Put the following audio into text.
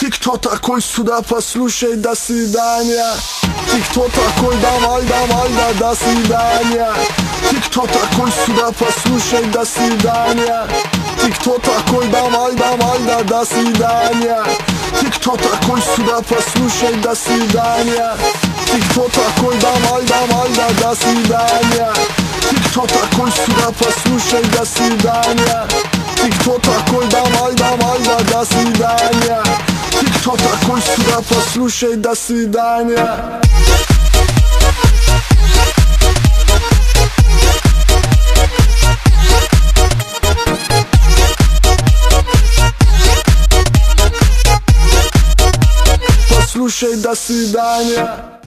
Ты кто такой, сюда послушай, до свидания. Ты кто такой, давай, давай, да, до свидания. Ты кто такой, сюда послушай, до свидания. Ты кто такой, давай, давай, да, до свидания. Ты кто такой, сюда послушай, до свидания. Ты кто такой, давай, давай, да, до свидания. Ты кто такой, сюда послушай, до свидания. Ты кто такой, давай, давай, да, до свидания. Ты кто такой, сюда послушай, до свидания. Послушай, до свидания.